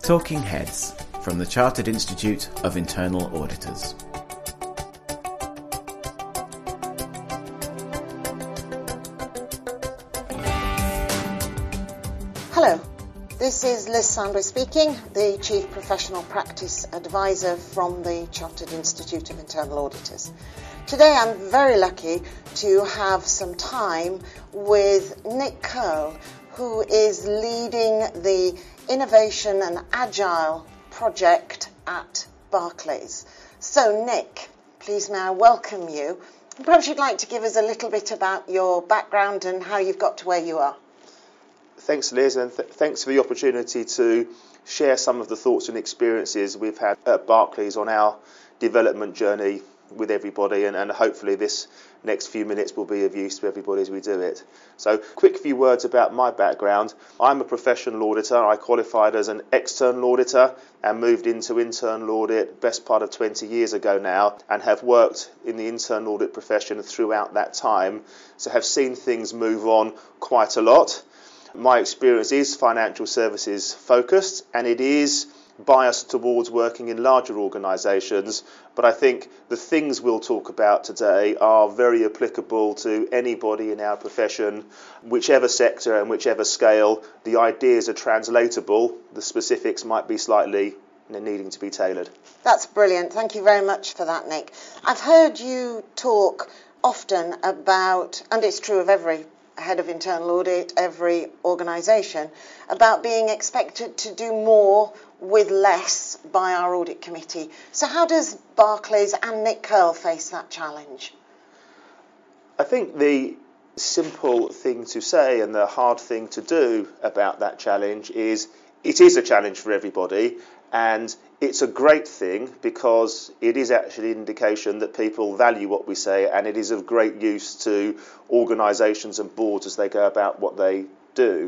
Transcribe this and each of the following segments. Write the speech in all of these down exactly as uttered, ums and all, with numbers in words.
Talking Heads from the Chartered Institute of Internal Auditors. Hello, this is Liz Sandway speaking, the Chief Professional Practice Advisor from the Chartered Institute of Internal Auditors. Today I'm very lucky to have some time with Nick Curl, who is leading the Innovation and Agile project at Barclays. So Nick, please may I welcome you. Perhaps you'd like to give us a little bit about your background and how you've got to where you are. Thanks, Liz, and th- thanks for the opportunity to share some of the thoughts and experiences we've had at Barclays on our development journey with everybody, and, and hopefully this next few minutes will be of use to everybody as we do it. So, quick few words about my background. I'm a professional auditor. I qualified as an external auditor and moved into internal audit best part of twenty years ago now, and have worked in the internal audit profession throughout that time, so have seen things move on quite a lot. My experience is financial services focused, and it is biased towards working in larger organisations, but I think the things we'll talk about today are very applicable to anybody in our profession, whichever sector and whichever scale. The ideas are translatable, the specifics might be slightly needing to be tailored. That's brilliant. Thank you very much for that, Nick. I've heard you talk often about, and it's true of every head of internal audit, every organisation, about being expected to do more with less by our audit committee. So how does Barclays and Nick Curl face that challenge? I think the simple thing to say and the hard thing to do about that challenge is it is a challenge for everybody, and it's a great thing because it is actually an indication that people value what we say, and it is of great use to organisations and boards as they go about what they do.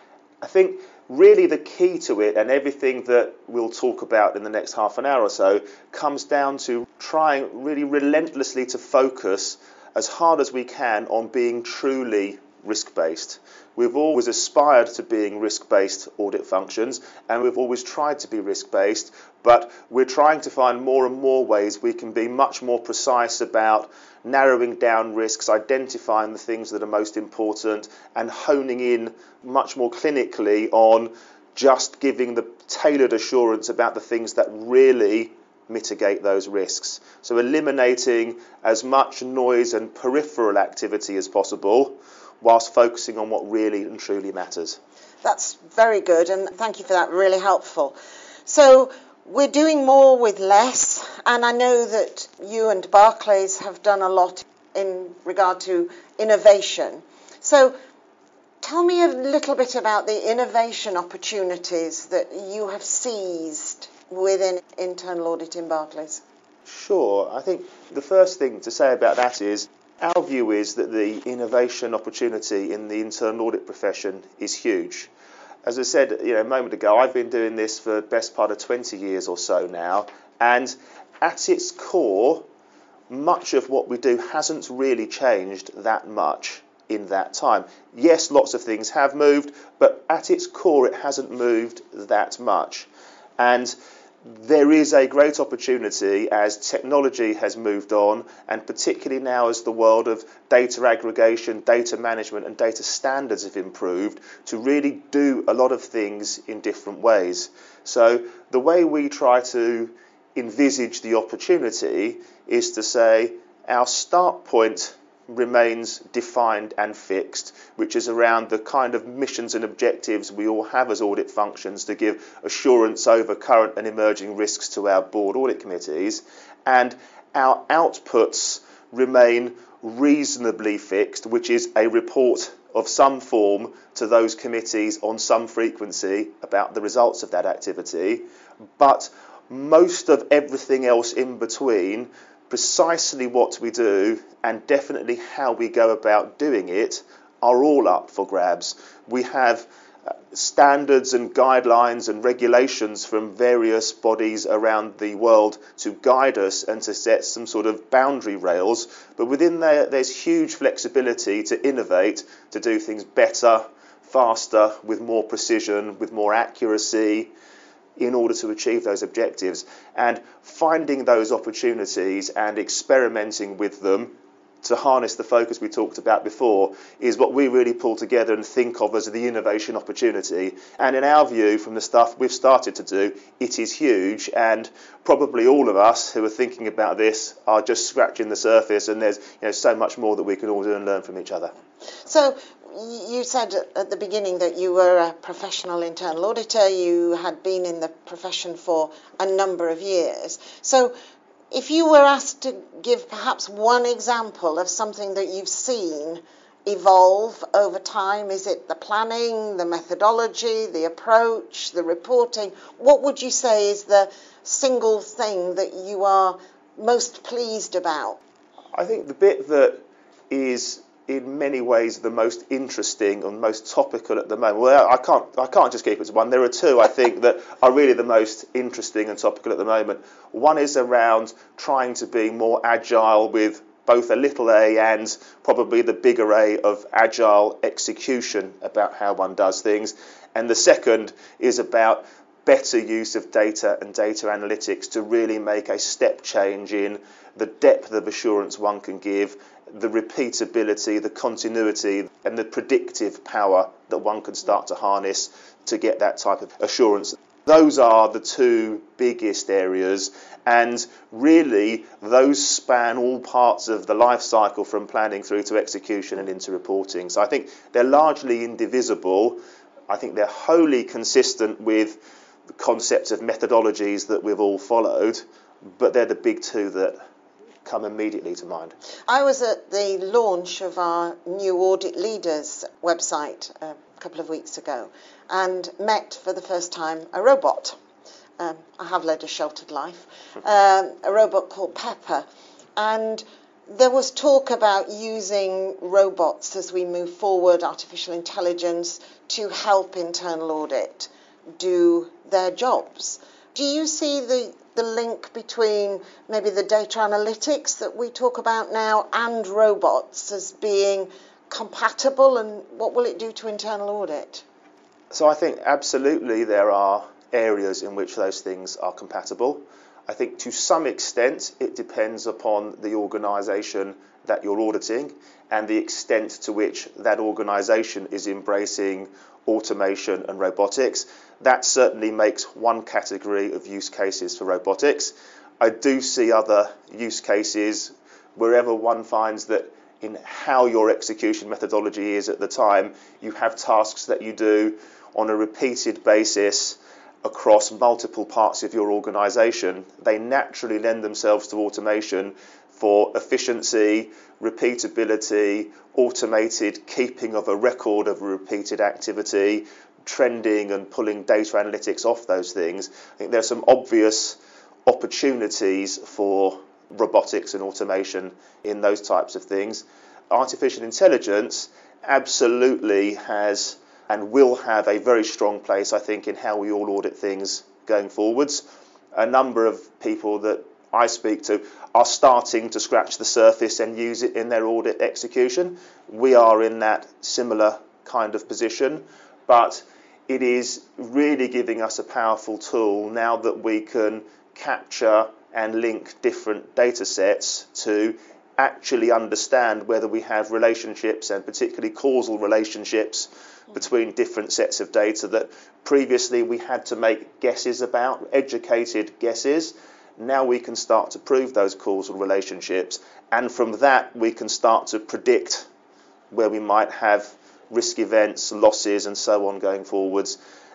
I think really the key to it, and everything that we'll talk about in the next half an hour or so, comes down to trying really relentlessly to focus as hard as we can on being truly risk-based. We've always aspired to being risk-based audit functions, and we've always tried to be risk-based, but we're trying to find more and more ways we can be much more precise about narrowing down risks, identifying the things that are most important, and honing in much more clinically on just giving the tailored assurance about the things that really mitigate those risks. So eliminating as much noise and peripheral activity as possible, whilst focusing on what really and truly matters. That's very good, and thank you for that, really helpful. So we're doing more with less, and I know that you and Barclays have done a lot in regard to innovation. So tell me a little bit about the innovation opportunities that you have seized within internal audit in Barclays. Sure. I think the first thing to say about that is our view is that the innovation opportunity in the internal audit profession is huge. As I said, you know, a moment ago, I've been doing this for the best part of twenty years or so now, and at its core, much of what we do hasn't really changed that much in that time. Yes, lots of things have moved, but at its core, it hasn't moved that much. And there is a great opportunity as technology has moved on, and particularly now as the world of data aggregation, data management and data standards have improved, to really do a lot of things in different ways. So the way we try to envisage the opportunity is to say our start point remains defined and fixed, which is around the kind of missions and objectives we all have as audit functions to give assurance over current and emerging risks to our board audit committees, and our outputs remain reasonably fixed, which is a report of some form to those committees on some frequency about the results of that activity, but most of everything else in between, precisely what we do and definitely how we go about doing it, are all up for grabs. We have standards and guidelines and regulations from various bodies around the world to guide us and to set some sort of boundary rails, but within there there's huge flexibility to innovate, to do things better, faster, with more precision, with more accuracy, in order to achieve those objectives. And finding those opportunities and experimenting with them to harness the focus we talked about before is what we really pull together and think of as the innovation opportunity. And in our view, from the stuff we've started to do, it is huge, and probably all of us who are thinking about this are just scratching the surface, and there's you know so much more that we can all do and learn from each other. So you said at the beginning that you were a professional internal auditor. You had been in the profession for a number of years. So if you were asked to give perhaps one example of something that you've seen evolve over time, is it the planning, the methodology, the approach, the reporting? What would you say is the single thing that you are most pleased about? I think the bit that is in many ways the most interesting and most topical at the moment. Well, I can't I can't just keep it to one. There are two I think that are really the most interesting and topical at the moment. One is around trying to be more agile with both a little a and probably the bigger A of agile execution about how one does things. And the second is about better use of data and data analytics to really make a step change in the depth of assurance one can give, the repeatability, the continuity, and the predictive power that one can start to harness to get that type of assurance. Those are the two biggest areas, and really those span all parts of the life cycle from planning through to execution and into reporting. So I think they're largely indivisible. I think they're wholly consistent with the concepts of methodologies that we've all followed, but they're the big two that come immediately to mind. I was at the launch of our new Audit Leaders website a couple of weeks ago and met for the first time a robot. Um, I have led a sheltered life. Um, a robot called Pepper. And there was talk about using robots as we move forward, artificial intelligence, to help internal audit do their jobs. Do you see the, the link between maybe the data analytics that we talk about now and robots as being compatible, and what will it do to internal audit? So I think absolutely there are areas in which those things are compatible. I think to some extent it depends upon the organisation that you're auditing and the extent to which that organisation is embracing automation and robotics. That certainly makes one category of use cases for robotics. I do see other use cases wherever one finds that in how your execution methodology is at the time, you have tasks that you do on a repeated basis across multiple parts of your organisation. They naturally lend themselves to automation for efficiency, repeatability, automated keeping of a record of a repeated activity, trending and pulling data analytics off those things. I think there are some obvious opportunities for robotics and automation in those types of things. Artificial intelligence absolutely has and will have a very strong place, I think, in how we all audit things going forwards. A number of people that I speak to are starting to scratch the surface and use it in their audit execution. We are in that similar kind of position, but it is really giving us a powerful tool now that we can capture and link different data sets to actually understand whether we have relationships, and particularly causal relationships, between different sets of data that previously we had to make guesses about, educated guesses. Now we can start to prove those causal relationships, and from that we can start to predict where we might have risk events, losses and so on going forwards.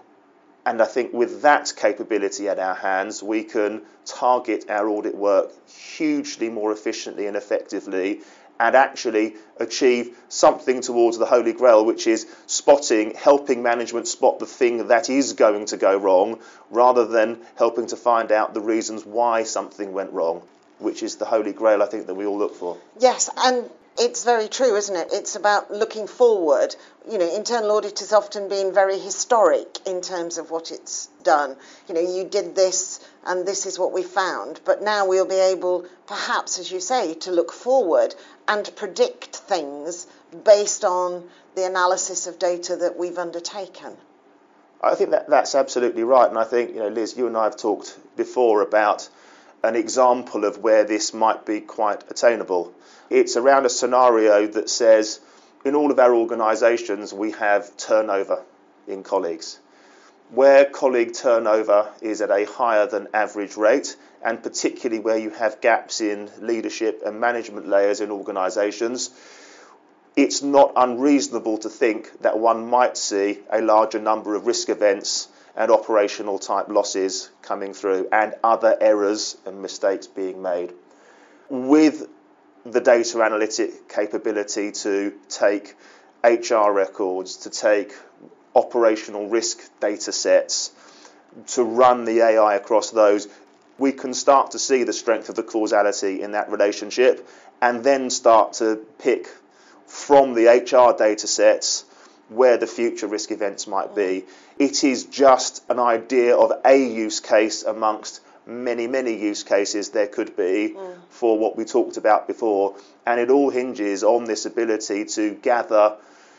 And I think with that capability at our hands, we can target our audit work hugely more efficiently and effectively, and actually achieve something towards the Holy Grail, which is spotting, helping management spot the thing that is going to go wrong, rather than helping to find out the reasons why something went wrong, which is the Holy Grail, I think, that we all look for. Yes, and it's very true, isn't it? It's about looking forward. You know, internal audit has often been very historic in terms of what it's done. You know, you did this and this is what we found. But now we'll be able, perhaps, as you say, to look forward and predict things based on the analysis of data that we've undertaken. I think that that's absolutely right, and I think, you know, Liz, you and I have talked before about an example of where this might be quite attainable. It's around a scenario that says in all of our organisations we have turnover in colleagues. Where colleague turnover is at a higher than average rate, and particularly where you have gaps in leadership and management layers in organisations, it's not unreasonable to think that one might see a larger number of risk events and operational type losses coming through and other errors and mistakes being made. With the data analytic capability to take H R records, to take operational risk data sets, to run the A I across those, we can start to see the strength of the causality in that relationship and then start to pick from the H R data sets where the future risk events might be. It is just an idea of a use case amongst many, many use cases there could be mm. for what we talked about before. And it all hinges on this ability to gather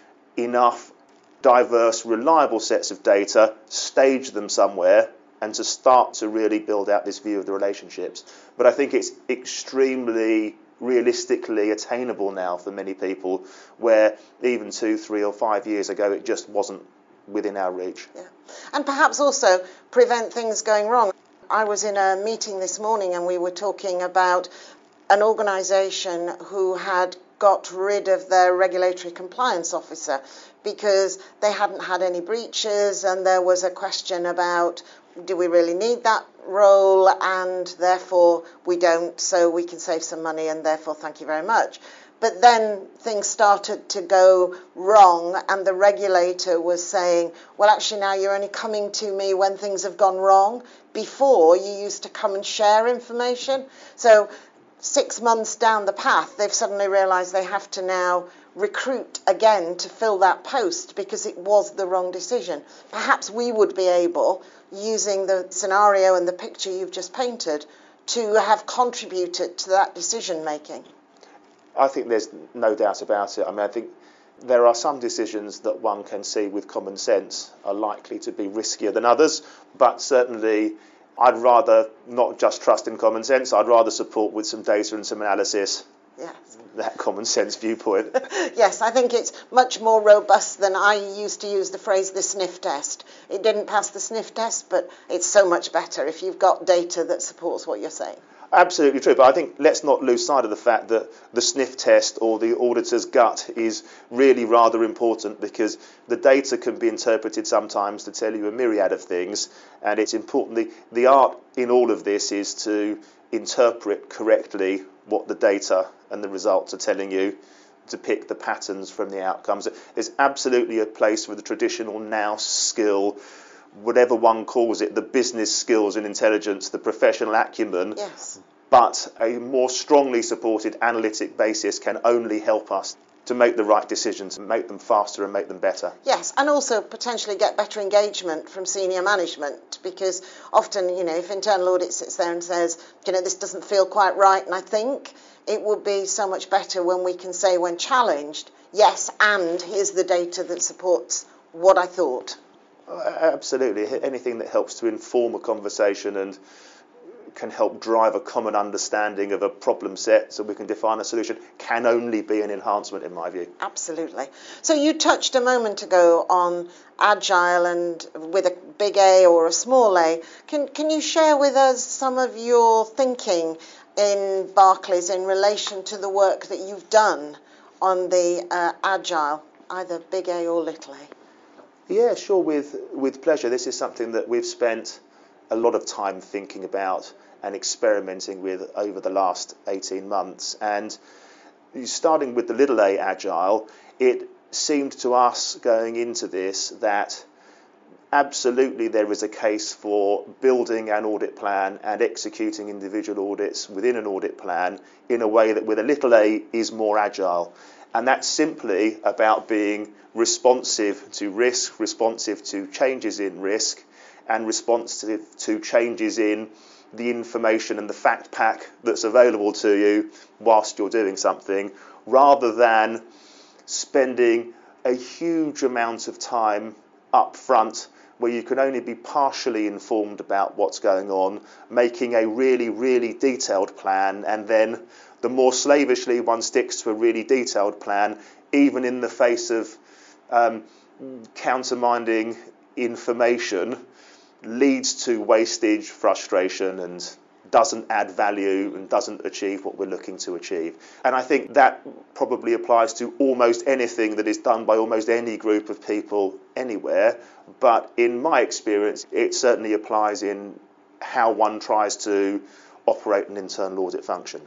enough diverse, reliable sets of data, stage them somewhere, and to start to really build out this view of the relationships. But I think it's extremely realistically attainable now for many people, where even two, three or five years ago it just wasn't within our reach. Yeah. And perhaps also prevent things going wrong. I was in a meeting this morning and we were talking about an organisation who had got rid of their regulatory compliance officer because they hadn't had any breaches, and there was a question about, do we really need that role, and therefore we don't, so we can save some money, and therefore thank you very much. But then things started to go wrong, and the regulator was saying, well, actually now you're only coming to me when things have gone wrong. Before, you used to come and share information. So six months down the path, they've suddenly realised they have to now recruit again to fill that post because it was the wrong decision. Perhaps we would be able, using the scenario and the picture you've just painted, to have contributed to that decision making. I think there's no doubt about it. I mean, I think there are some decisions that one can see with common sense are likely to be riskier than others, but certainly I'd rather not just trust in common sense, I'd rather support with some data and some analysis. Yes. That common sense viewpoint. Yes, I think it's much more robust than I used to use the phrase the sniff test. It didn't pass the sniff test, but it's so much better if you've got data that supports what you're saying. Absolutely true, but I think let's not lose sight of the fact that the sniff test or the auditor's gut is really rather important, because the data can be interpreted sometimes to tell you a myriad of things, and it's important. The, the art in all of this is to interpret correctly what the data and the results are telling you, to pick the patterns from the outcomes. There's absolutely a place for the traditional nous skill, whatever one calls it, the business skills and intelligence, the professional acumen. Yes. But a more strongly supported analytic basis can only help us to make the right decisions, make them faster and make them better. Yes, and also potentially get better engagement from senior management, because often, you know, if internal audit sits there and says, you know, this doesn't feel quite right, and I think it would be so much better when we can say, when challenged, yes, and here's the data that supports what I thought. Absolutely. Anything that helps to inform a conversation and can help drive a common understanding of a problem set so we can define a solution can only be an enhancement, in my view. Absolutely. So you touched a moment ago on agile and with a big A or a small a. Can, can you share with us some of your thinking in Barclays in relation to the work that you've done on the uh, agile, either big A or little a? Yeah, sure, with, with pleasure. This is something that we've spent a lot of time thinking about and experimenting with over the last eighteen months. And starting with the little a agile, it seemed to us going into this that absolutely there is a case for building an audit plan and executing individual audits within an audit plan in a way that with a little a is more agile. And that's simply about being responsive to risk, responsive to changes in risk, and responsive to changes in the information and the fact pack that's available to you whilst you're doing something, rather than spending a huge amount of time up front where you can only be partially informed about what's going on, making a really, really detailed plan, and then the more slavishly one sticks to a really detailed plan, even in the face of um, countermanding information, leads to wastage, frustration, and doesn't add value and doesn't achieve what we're looking to achieve. And I think that probably applies to almost anything that is done by almost any group of people anywhere. But in my experience, it certainly applies in how one tries to operate an internal audit function.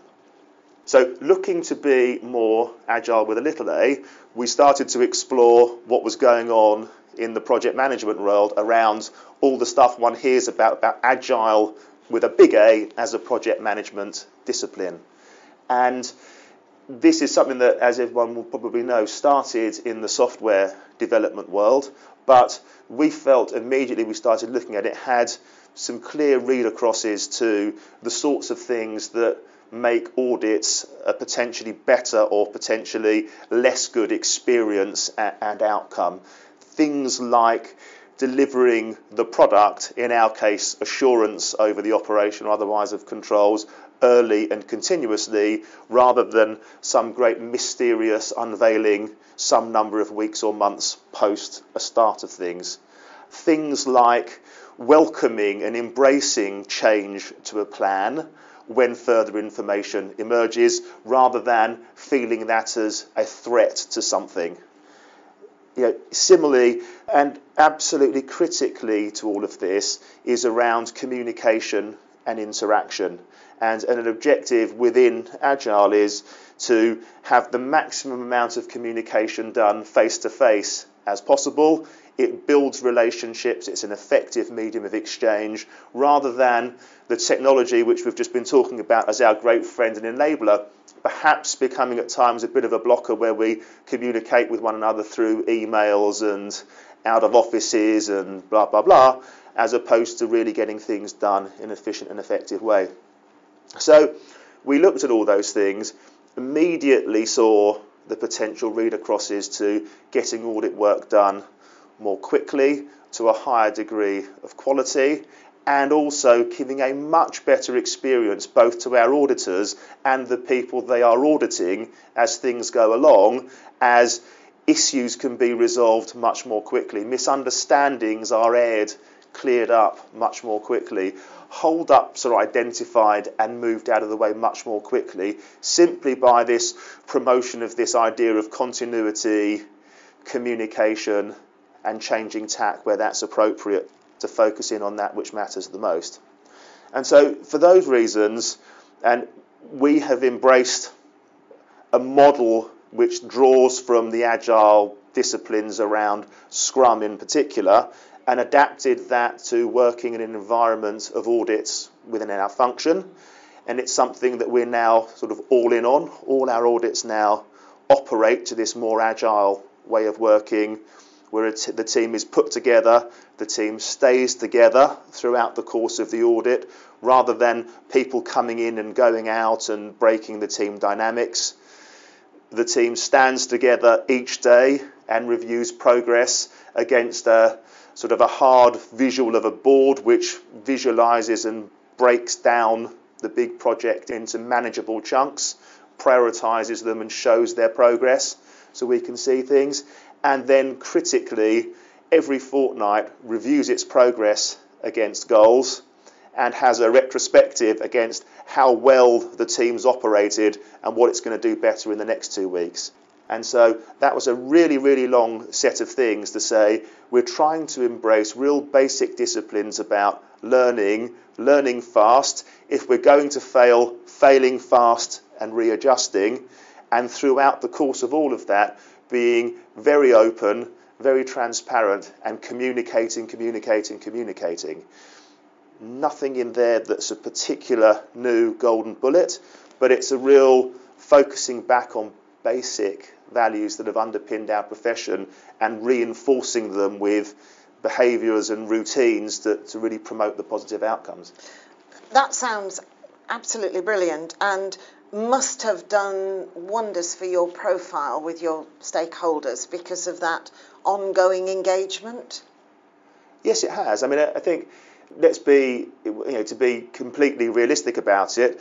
So looking to be more agile with a little a, we started to explore what was going on in the project management world around all the stuff one hears about, about agile with a big A as a project management discipline. And this is something that, as everyone will probably know, started in the software development world, but we felt immediately we started looking at it had some clear read acrosses to the sorts of things that make audits a potentially better or potentially less good experience and outcome. Things like delivering the product, in our case assurance over the operation or otherwise of controls, early and continuously, rather than some great mysterious unveiling some number of weeks or months post a start of things. Things like welcoming and embracing change to a plan when further information emerges, rather than feeling that as a threat to something. You know, similarly, and absolutely critically to all of this, is around communication and interaction. And, and an objective within Agile is to have the maximum amount of communication done face-to-face as possible. It builds relationships, it's an effective medium of exchange, rather than the technology which we've just been talking about as our great friend and enabler, perhaps becoming at times a bit of a blocker where we communicate with one another through emails and out of offices and blah, blah, blah, as opposed to really getting things done in an efficient and effective way. So we looked at all those things, immediately saw the potential read acrosses to getting audit work done more quickly, to a higher degree of quality, and also giving a much better experience both to our auditors and the people they are auditing as things go along, as issues can be resolved much more quickly. Misunderstandings are aired, cleared up much more quickly. Hold-ups are identified and moved out of the way much more quickly, simply by this promotion of this idea of continuity, communication, and changing tack where that's appropriate to focus in on that which matters the most. And so for those reasons, and we have embraced a model which draws from the agile disciplines around Scrum in particular, and adapted that to working in an environment of audits within our function. And it's something that we're now sort of all in on. All our audits now operate to this more agile way of working, where t- the team is put together, the team stays together throughout the course of the audit, rather than people coming in and going out and breaking the team dynamics. The team stands together each day and reviews progress against a sort of a hard visual of a board which visualises and breaks down the big project into manageable chunks, prioritises them and shows their progress so we can see things, and then critically every fortnight reviews its progress against goals and has a retrospective against how well the team's operated and what it's going to do better in the next two weeks. And so that was a really, really long set of things to say we're trying to embrace real basic disciplines about learning, learning fast. If we're going to fail, failing fast and readjusting. And throughout the course of all of that, being very open, very transparent and communicating, communicating, communicating. Nothing in there that's a particular new golden bullet, but it's a real focusing back on basic values that have underpinned our profession and reinforcing them with behaviours and routines that to really promote the positive outcomes. That sounds absolutely brilliant and must have done wonders for your profile with your stakeholders because of that ongoing engagement. Yes, it has. I mean, I think, let's be, you know, to be completely realistic about it,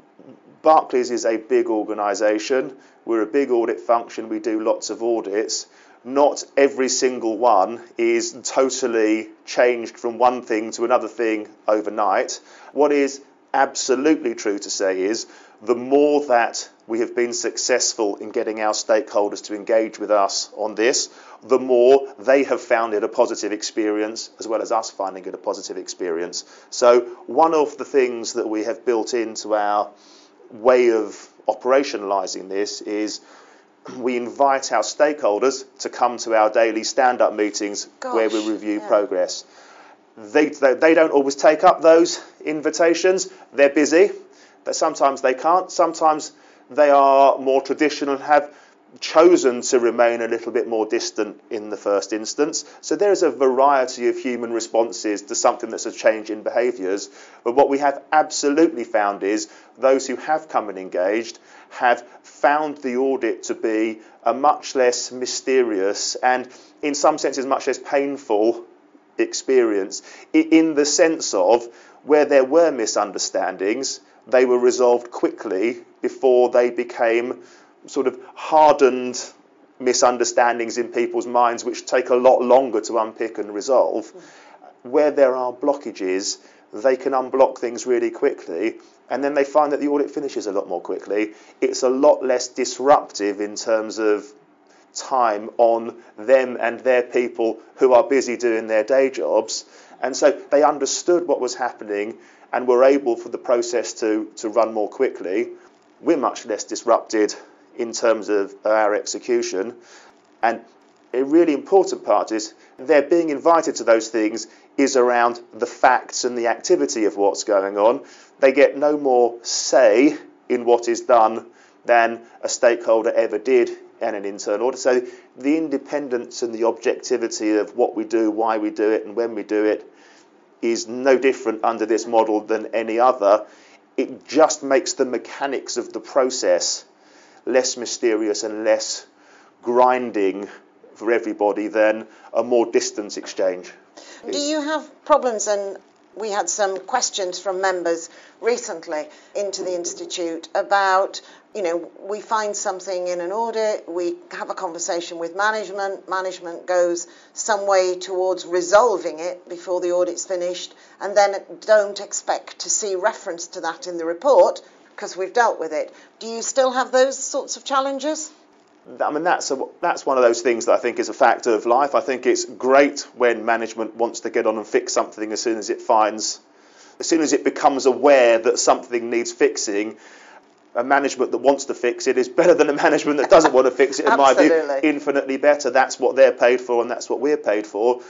Barclays is a big organisation. We're a big audit function. We do lots of audits. Not every single one is totally changed from one thing to another thing overnight. What is absolutely true to say is the more that we have been successful in getting our stakeholders to engage with us on this, the more they have found it a positive experience, as well as us finding it a positive experience. So one of the things that we have built into our way of operationalising this is we invite our stakeholders to come to our daily stand-up meetings Gosh, where we review yeah. progress. They, they they don't always take up those invitations. They're busy, but sometimes they can't. Sometimes they are more traditional and have chosen to remain a little bit more distant in the first instance. So there is a variety of human responses to something that's a change in behaviours. But what we have absolutely found is those who have come and engaged have found the audit to be a much less mysterious and, in some senses, much less painful experience, in the sense of where there were misunderstandings, they were resolved quickly before they became sort of hardened misunderstandings in people's minds, which take a lot longer to unpick and resolve. Mm. Where there are blockages, they can unblock things really quickly, and then they find that the audit finishes a lot more quickly. It's a lot less disruptive in terms of time on them and their people who are busy doing their day jobs. And so they understood what was happening and were able for the process to, to run more quickly. We're much less disrupted in terms of our execution. And a really important part is they're being invited to those things is around the facts and the activity of what's going on. They get no more say in what is done than a stakeholder ever did in an internal audit. So the independence and the objectivity of what we do, why we do it, and when we do it is no different under this model than any other. It just makes the mechanics of the process less mysterious and less grinding for everybody than a more distant exchange. Do you have problems, and we had some questions from members recently into the Institute about, you know, we find something in an audit, we have a conversation with management, management goes some way towards resolving it before the audit's finished, and then don't expect to see reference to that in the report because we've dealt with it. Do you still have those sorts of challenges? I mean, that's a, that's one of those things that I think is a fact of life. I think it's great when management wants to get on and fix something as soon as it finds, as soon as it becomes aware that something needs fixing. A management that wants to fix it is better than a management that doesn't want to fix it. In my view, infinitely better. That's what they're paid for, and that's what we're paid for.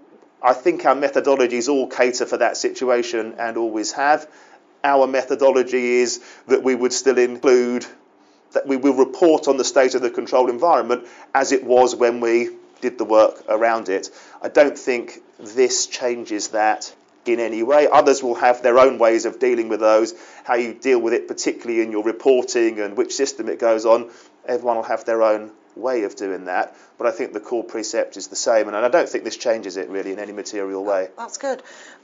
I think our methodologies all cater for that situation and always have. Our methodology is that we would still include, that we will report on the state of the control environment as it was when we did the work around it. I don't think this changes that in any way. Others will have their own ways of dealing with those, how you deal with it, particularly in your reporting and which system it goes on. Everyone will have their own way of doing that, but I think the core precept is the same, and I don't think this changes it really in any material way. That's good.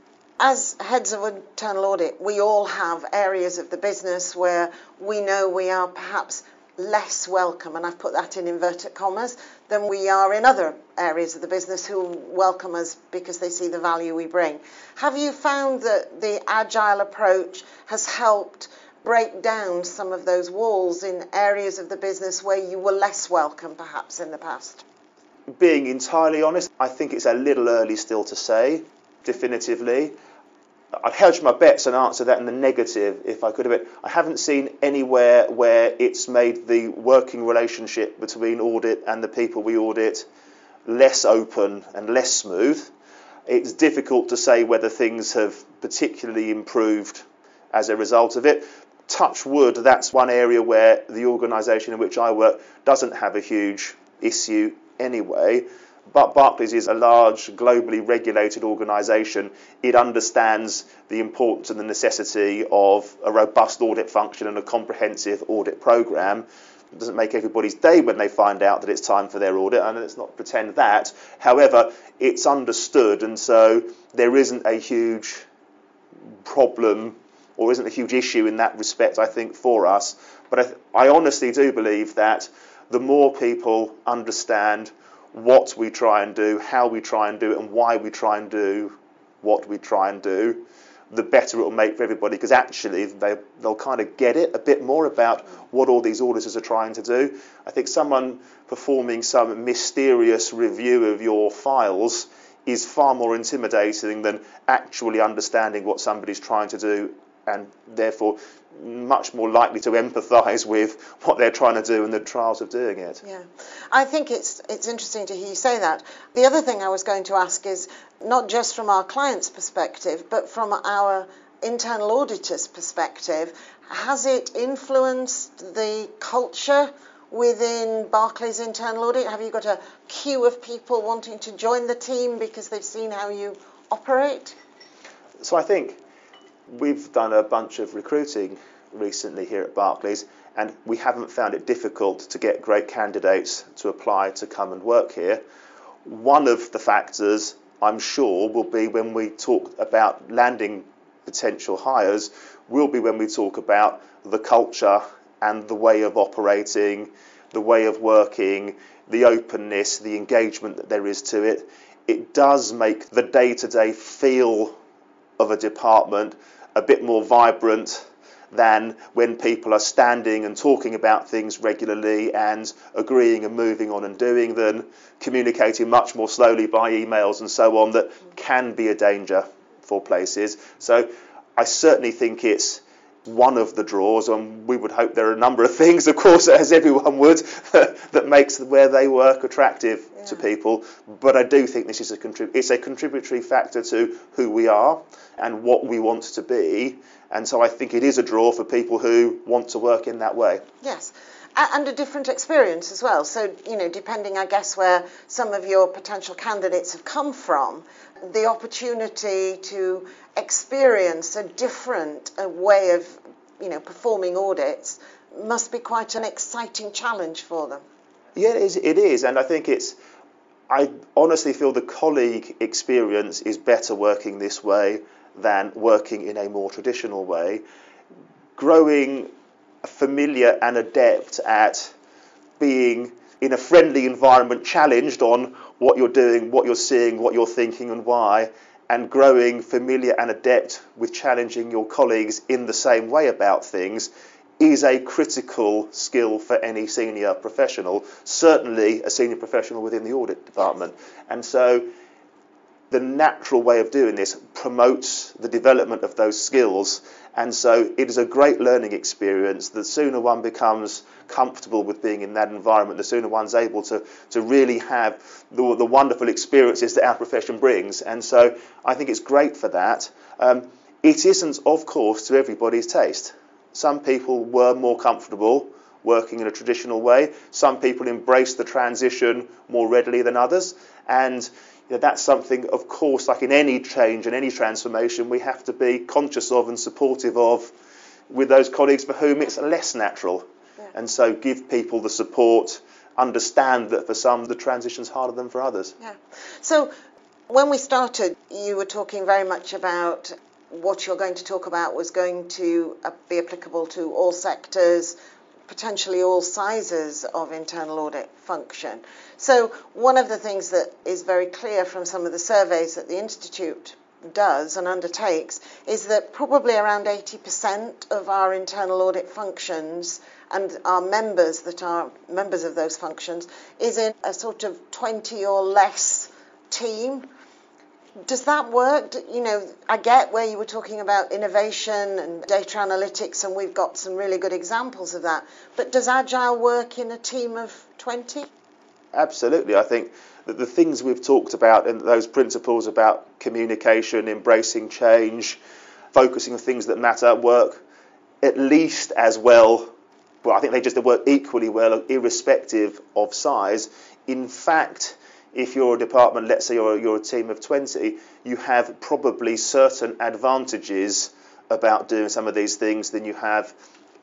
As heads of internal audit, we all have areas of the business where we know we are perhaps less welcome, and I've put that in inverted commas, than we are in other areas of the business who welcome us because they see the value we bring. Have you found that the agile approach has helped break down some of those walls in areas of the business where you were less welcome perhaps in the past? Being entirely honest, I think it's a little early still to say definitively. I'd hedge my bets and answer that in the negative if I could have it. I haven't seen anywhere where it's made the working relationship between audit and the people we audit less open and less smooth. It's difficult to say whether things have particularly improved as a result of it. Touch wood, that's one area where the organisation in which I work doesn't have a huge issue anyway. But Barclays is a large, globally regulated organisation. It understands the importance and the necessity of a robust audit function and a comprehensive audit programme. doesn't make everybody's day when they find out that it's time for their audit, and let's not pretend that. However, it's understood, and so there isn't a huge problem or isn't a huge issue in that respect, I think, for us. But I, th- I honestly do believe that the more people understand what we try and do, how we try and do it, and why we try and do what we try and do, the better it will make for everybody, because actually they, they'll kind of get it a bit more about what all these auditors are trying to do. I think someone performing some mysterious review of your files is far more intimidating than actually understanding what somebody's trying to do, and therefore much more likely to empathise with what they're trying to do and the trials of doing it. Yeah, I think it's it's interesting to hear you say that. The other thing I was going to ask is, not just from our client's perspective, but from our internal auditor's perspective, has it influenced the culture within Barclays Internal Audit? Have you got a queue of people wanting to join the team because they've seen how you operate? So I think we've done a bunch of recruiting recently here at Barclays, and we haven't found it difficult to get great candidates to apply to come and work here. One of the factors, I'm sure, will be when we talk about landing potential hires, will be when we talk about the culture and the way of operating, the way of working, the openness, the engagement that there is to it. It does make the day-to-day feel of a department a bit more vibrant than when people are standing and talking about things regularly and agreeing and moving on and doing them, communicating much more slowly by emails and so on, that can be a danger for places. So I certainly think it's one of the draws, and we would hope there are a number of things, of course, as everyone would, that makes where they work attractive yeah. to people. But I do think this is a contrib- it's a contributory factor to who we are and what we want to be. And so I think it is a draw for people who want to work in that way. Yes. And a different experience as well. So, you know, depending, I guess, where some of your potential candidates have come from, the opportunity to experience a different a way of, you know, performing audits must be quite an exciting challenge for them. Yeah, it is. It is. And I think it's, I honestly feel the colleague experience is better working this way than working in a more traditional way. Growing familiar and adept at being in a friendly environment, challenged on what you're doing, what you're seeing, what you're thinking and why, and growing familiar and adept with challenging your colleagues in the same way about things is a critical skill for any senior professional, certainly a senior professional within the audit department. And so the natural way of doing this promotes the development of those skills, and so it is a great learning experience. The sooner one becomes comfortable with being in that environment, the sooner one's able to, to really have the, the wonderful experiences that our profession brings. And so I think it's great for that. Um, it isn't, of course, to everybody's taste. Some people were more comfortable working in a traditional way. Some people embrace the transition more readily than others. And you know, that's something, of course, like in any change and any transformation, we have to be conscious of and supportive of with those colleagues for whom it's less natural. Yeah. And so give people the support, understand that for some the transition's harder than for others. Yeah. So when we started, you were talking very much about what you're going to talk about was going to be applicable to all sectors, potentially all sizes of internal audit function. So one of the things that is very clear from some of the surveys that the Institute does and undertakes is that probably around eighty percent of our internal audit functions and our members that are members of those functions is in a sort of twenty or less team. Does that work? You know, I get where you were talking about innovation and data analytics, and we've got some really good examples of that. But does Agile work in a team of twenty? Absolutely. I think that the things we've talked about and those principles about communication, embracing change, focusing on things that matter work at least as well. Well, I think they just work equally well, irrespective of size. In fact, if you're a department, let's say you're, you're a team of twenty, you have probably certain advantages about doing some of these things than you have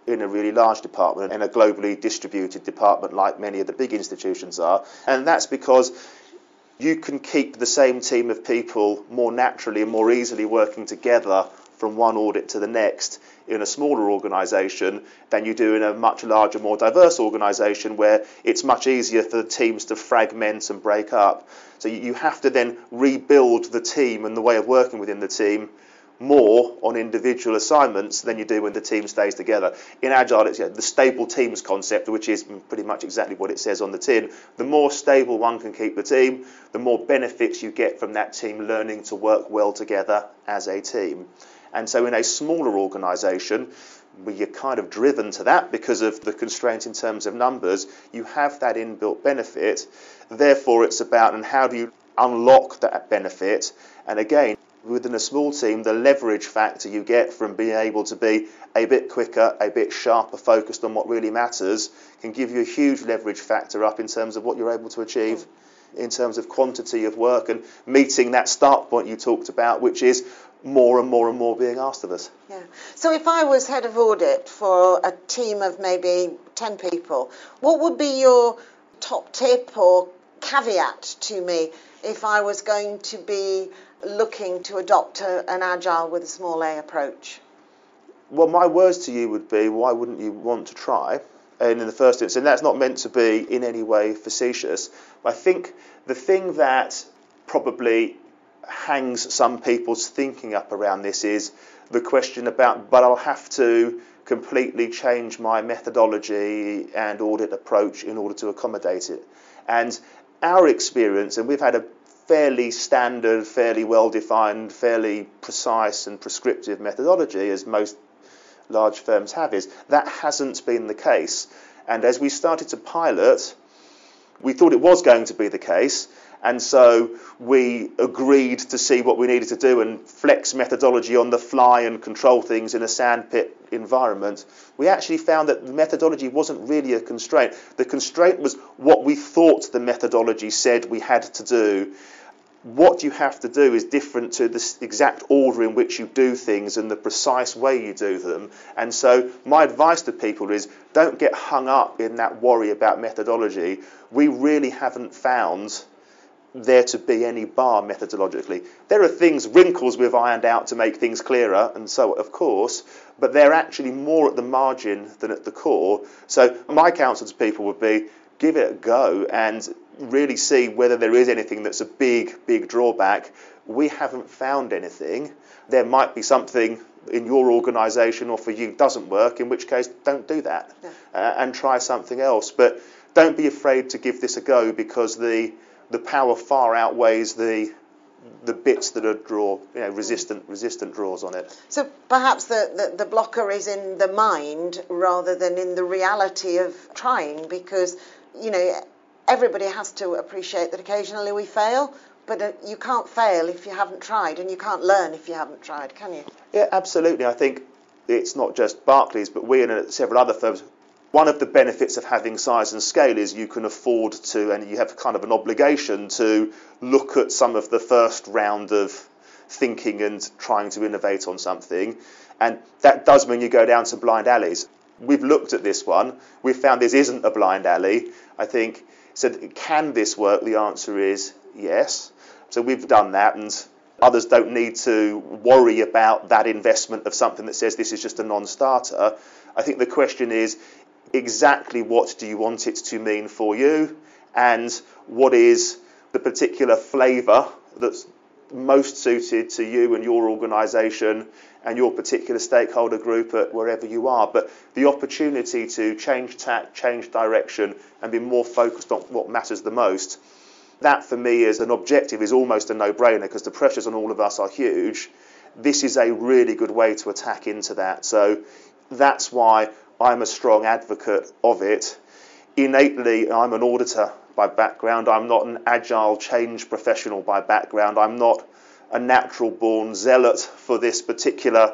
in a really large department and a globally distributed department like many of the big institutions are. And that's because you can keep the same team of people more naturally and more easily working together from one audit to the next in a smaller organisation than you do in a much larger, more diverse organisation where it's much easier for the teams to fragment and break up. So you have to then rebuild the team and the way of working within the team more on individual assignments than you do when the team stays together. In Agile, it's yeah, the stable teams concept, which is pretty much exactly what it says on the tin. The more stable one can keep the team, the more benefits you get from that team learning to work well together as a team. And so in a smaller organisation, where you're kind of driven to that because of the constraint in terms of numbers, you have that inbuilt benefit. Therefore, it's about, and how do you unlock that benefit? And again, within a small team, the leverage factor you get from being able to be a bit quicker, a bit sharper, focused on what really matters, can give you a huge leverage factor up in terms of what you're able to achieve in terms of quantity of work and meeting that start point you talked about, which is more and more and more being asked of us. Yeah. So if I was head of audit for a team of maybe ten people, what would be your top tip or caveat to me if I was going to be looking to adopt a, an agile with a small a approach? Well, my words to you would be, why wouldn't you want to try? And in the first instance, and that's not meant to be in any way facetious, I think the thing that probably hangs some people's thinking up around this is the question about, but I'll have to completely change my methodology and audit approach in order to accommodate it. And our experience, and we've had a fairly standard, fairly well-defined, fairly precise and prescriptive methodology, as most large firms have, is that hasn't been the case. And as we started to pilot, we thought it was going to be the case, and so we agreed to see what we needed to do and flex methodology on the fly and control things in a sandpit environment. We actually found that the methodology wasn't really a constraint. The constraint was what we thought the methodology said we had to do. What you have to do is different to the exact order in which you do things and the precise way you do them. And so my advice to people is, don't get hung up in that worry about methodology. We really haven't found there to be any bar methodologically. There are things, wrinkles we've ironed out to make things clearer, and so of course, but they're actually more at the margin than at the core. So my counsel to people would be, give it a go and really see whether there is anything that's a big, big drawback. We haven't found anything. There might be something in your organisation or for you doesn't work, in which case don't do that. Yeah. uh, and try something else. But don't be afraid to give this a go, because the the power far outweighs the the bits that are draw, you know, resistant resistant draws on it. So perhaps the, the, the blocker is in the mind rather than in the reality of trying, because, you know, everybody has to appreciate that occasionally we fail, but uh, you can't fail if you haven't tried, and you can't learn if you haven't tried, can you? Yeah, absolutely. I think it's not just Barclays, but we and several other firms, one of the benefits of having size and scale is you can afford to, and you have kind of an obligation to look at some of the first round of thinking and trying to innovate on something. And that does mean you go down some blind alleys. We've looked at this one. We've found this isn't a blind alley. I think, so can this work? The answer is yes. So we've done that, and others don't need to worry about that investment of something that says this is just a non-starter. I think the question is, exactly what do you want it to mean for you, and what is the particular flavour that's most suited to you and your organisation and your particular stakeholder group at wherever you are. But the opportunity to change tack, change direction, and be more focused on what matters the most, that for me as an objective is almost a no-brainer, because the pressures on all of us are huge. This is a really good way to attack into that. So that's why I'm a strong advocate of it. Innately, I'm an auditor by background. I'm not an agile change professional by background. I'm not a natural-born zealot for this particular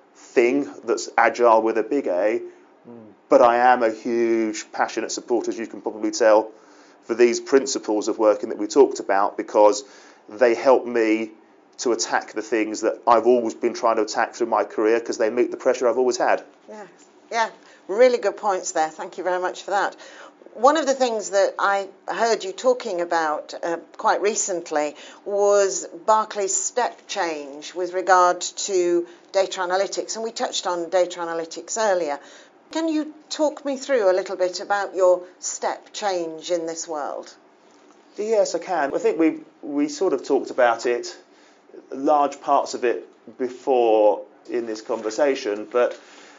thing that's agile with a big A, but I am a huge, passionate supporter, as you can probably tell, for these principles of working that we talked about, because they help me to attack the things that I've always been trying to attack through my career, because they meet the pressure I've always had. Yes. Yeah. Really good points there. Thank you very much for that. One of the things that I heard you talking about uh, quite recently was Barclays' step change with regard to data analytics, and we touched on data analytics earlier. Can you talk me through a little bit about your step change in this world? Yes, I can. I think we we sort of talked about it, large parts of it before in this conversation, but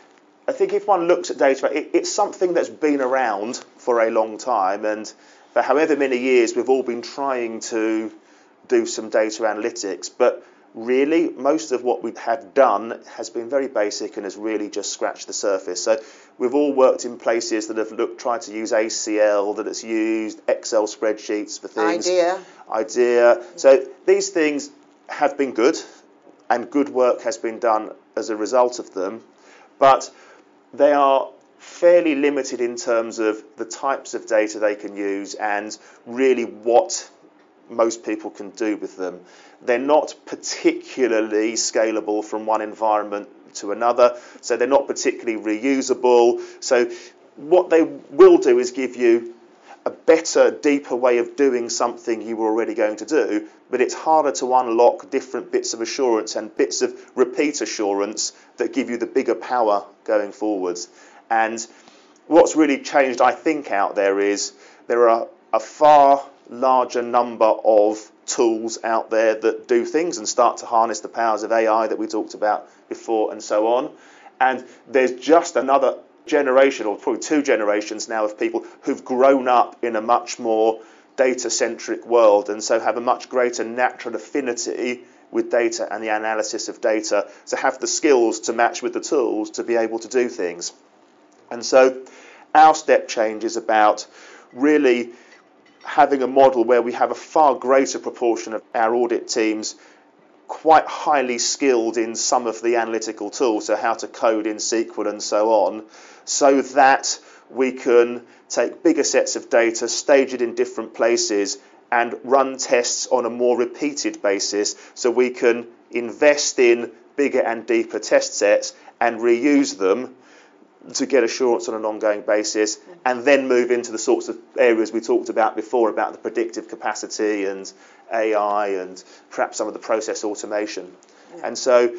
I think if one looks at data, it, it's something that's been around for a long time, and for however many years we've all been trying to do some data analytics, but really most of what we have done has been very basic and has really just scratched the surface. So we've all worked in places that have looked, tried to use A C L, that it's used Excel spreadsheets for things. Idea. Idea. So these things have been good, and good work has been done as a result of them, but they are fairly limited in terms of the types of data they can use and really what most people can do with them. They're not particularly scalable from one environment to another, so they're not particularly reusable. So what they will do is give you a better, deeper way of doing something you were already going to do, but it's harder to unlock different bits of assurance and bits of repeat assurance that give you the bigger power going forwards. And what's really changed, I think, out there is there are a far larger number of tools out there that do things and start to harness the powers of A I that we talked about before and so on. And there's just another generation, or probably two generations now, of people who've grown up in a much more data-centric world and so have a much greater natural affinity with data and the analysis of data, to have the skills to match with the tools to be able to do things. And so our step change is about really having a model where we have a far greater proportion of our audit teams quite highly skilled in some of the analytical tools, so how to code in S Q L and so on, so that we can take bigger sets of data, stage it in different places, and run tests on a more repeated basis, so we can invest in bigger and deeper test sets and reuse them to get assurance on an ongoing basis, and then move into the sorts of areas we talked about before, about the predictive capacity and A I and perhaps some of the process automation. Yeah. And so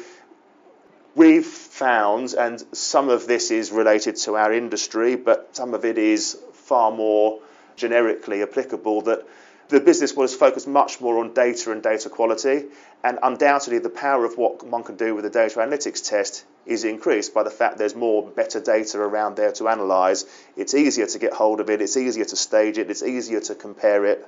we've found, and some of this is related to our industry, but some of it is far more generically applicable, that the business was focused much more on data and data quality, and undoubtedly the power of what one can do with a data analytics test is increased by the fact there's more better data around there to analyse. It's easier to get hold of it, it's easier to stage it, it's easier to compare it.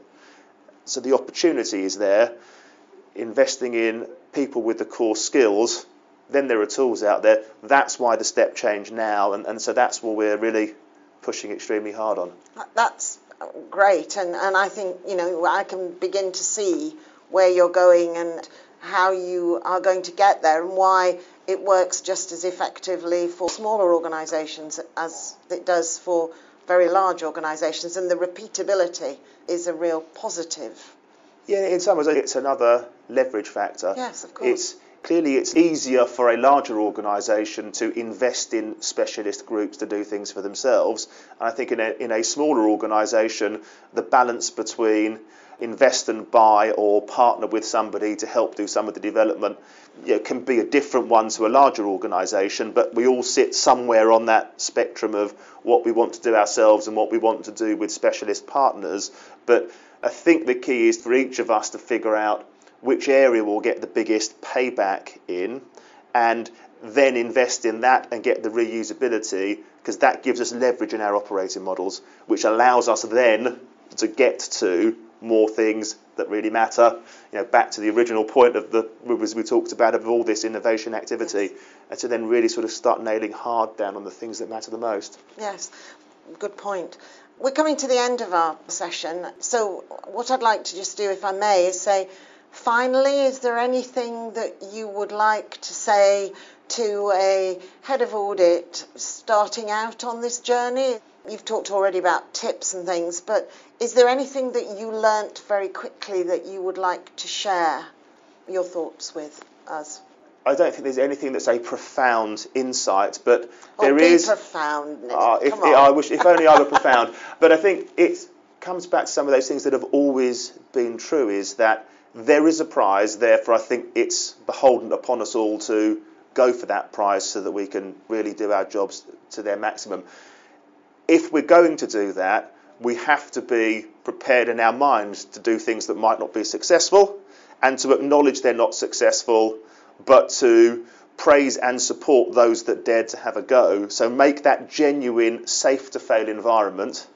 So the opportunity is there, investing in people with the core skills. Then there are tools out there. That's why the step change now, and, and so that's what we're really pushing extremely hard on. That's great, and, and I think, you know, I can begin to see where you're going and how you are going to get there, and why it works just as effectively for smaller organisations as it does for very large organisations, and the repeatability is a real positive. Yeah, in some ways it's another leverage factor. Yes, of course. It's clearly it's easier for a larger organisation to invest in specialist groups to do things for themselves. And I think in a, in a smaller organisation, the balance between invest and buy or partner with somebody to help do some of the development, you know, can be a different one to a larger organisation, but we all sit somewhere on that spectrum of what we want to do ourselves and what we want to do with specialist partners. But I think the key is for each of us to figure out which area will get the biggest payback in, and then invest in that and get the reusability, because that gives us leverage in our operating models, which allows us then to get to more things that really matter. You know, back to the original point of the, as we talked about, of all this innovation activity, yes. And to then really sort of start nailing hard down on the things that matter the most. Yes, good point. We're coming to the end of our session, so what I'd like to just do, if I may, is say, finally, is there anything that you would like to say to a head of audit starting out on this journey? You've talked already about tips and things, but is there anything that you learnt very quickly that you would like to share your thoughts with us? I don't think there's anything that's a profound insight, but there oh, be is profound. Uh, if, Come on. I wish, if only I were profound. But I think it comes back to some of those things that have always been true. Is that there is a prize, therefore I think it's beholden upon us all to go for that prize so that we can really do our jobs to their maximum. If we're going to do that, we have to be prepared in our minds to do things that might not be successful, and to acknowledge they're not successful, but to praise and support those that dared to have a go. So make that genuine, safe to fail environment.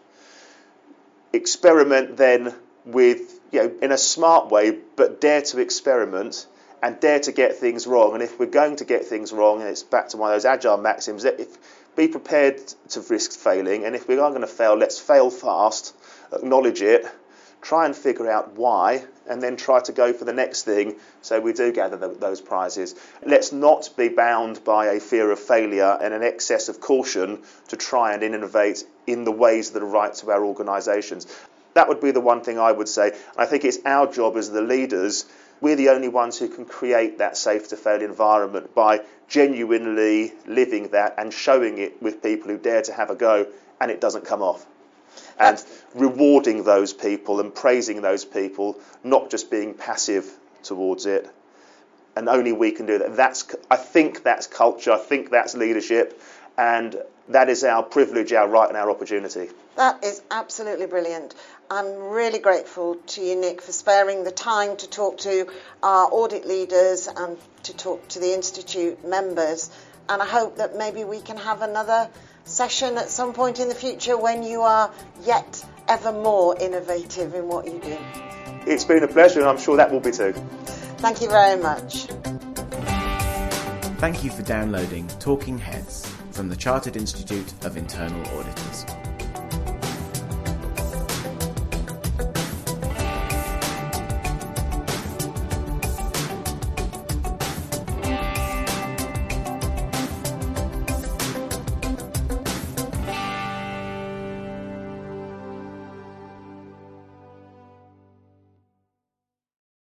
Experiment then with, you know, in a smart way, but dare to experiment and dare to get things wrong. And if we're going to get things wrong, and it's back to one of those agile maxims, that if be prepared to risk failing, and if we are going to fail, let's fail fast, acknowledge it, try and figure out why, and then try to go for the next thing so we do gather the, those prizes. Let's not be bound by a fear of failure and an excess of caution to try and innovate in the ways that are right to our organisations. That would be the one thing I would say. I think it's our job as the leaders. We're the only ones who can create that safe to fail environment by genuinely living that and showing it with people who dare to have a go and it doesn't come off. And That's... rewarding those people and praising those people, not just being passive towards it. And only we can do that. That's, I think that's culture, I think that's leadership, and that is our privilege, our right and our opportunity. That is absolutely brilliant. I'm really grateful to you, Nick, for sparing the time to talk to our audit leaders and to talk to the Institute members. And I hope that maybe we can have another session at some point in the future when you are yet ever more innovative in what you do. It's been a pleasure, and I'm sure that will be too. Thank you very much. Thank you for downloading Talking Heads from the Chartered Institute of Internal Auditors.